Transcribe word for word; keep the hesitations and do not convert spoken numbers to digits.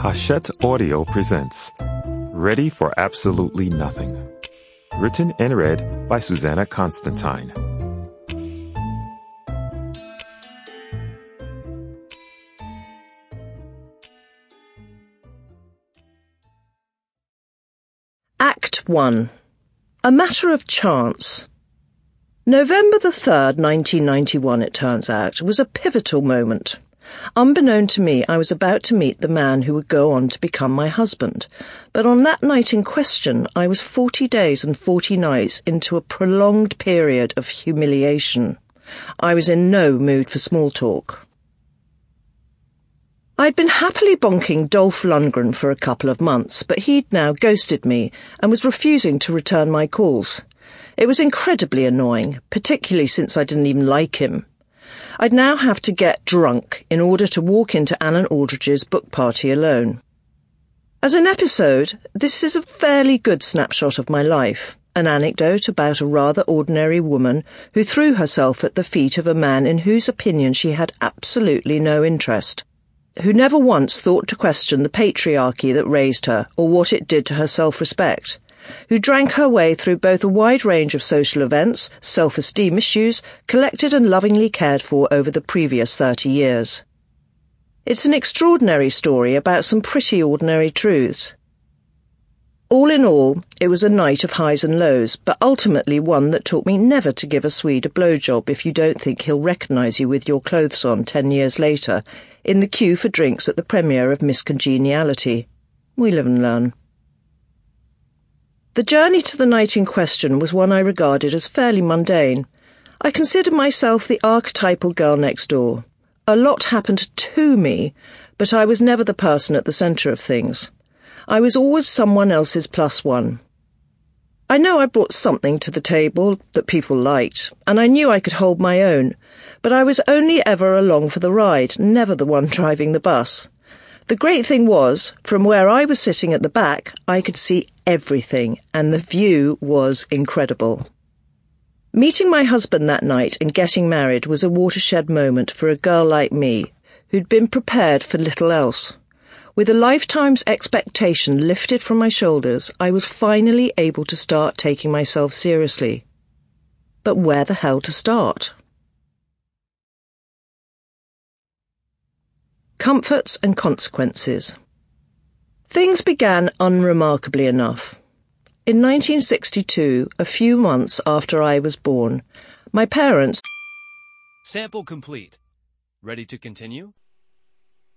Hachette Audio presents Ready for Absolutely Nothing. Written and read by Susanna Constantine. Act one. A Matter of Chance. November the third, nineteen ninety-one, it turns out, was a pivotal moment. Unbeknown to me, I was about to meet the man who would go on to become my husband. But on that night in question, I was forty days and forty nights into a prolonged period of humiliation. I was in no mood for small talk. I'd been happily bonking Dolph Lundgren for a couple of months, but he'd now ghosted me and was refusing to return my calls. It was incredibly annoying, particularly since I didn't even like him. I'd now have to get drunk in order to walk into Alan Aldridge's book party alone. As an episode, this is a fairly good snapshot of my life, an anecdote about a rather ordinary woman who threw herself at the feet of a man in whose opinion she had absolutely no interest, who never once thought to question the patriarchy that raised her or what it did to her self-respect, who drank her way through both a wide range of social events, self-esteem issues, collected and lovingly cared for over the previous thirty years. It's an extraordinary story about some pretty ordinary truths. All in all, it was a night of highs and lows, but ultimately one that taught me never to give a Swede a blowjob if you don't think he'll recognise you with your clothes on ten years later, in the queue for drinks at the premiere of Miss Congeniality. We live and learn. The journey to the night in question was one I regarded as fairly mundane. I considered myself the archetypal girl next door. A lot happened to me, but I was never the person at the centre of things. I was always someone else's plus one. I know I brought something to the table that people liked, and I knew I could hold my own, but I was only ever along for the ride, never the one driving the bus. The great thing was, from where I was sitting at the back, I could see everything, and the view was incredible. Meeting my husband that night and getting married was a watershed moment for a girl like me, who'd been prepared for little else. With a lifetime's expectation lifted from my shoulders, I was finally able to start taking myself seriously. But where the hell to start? Comforts and consequences. Things began unremarkably enough. In nineteen sixty-two, a few months after I was born, my parents... Sample complete. Ready to continue?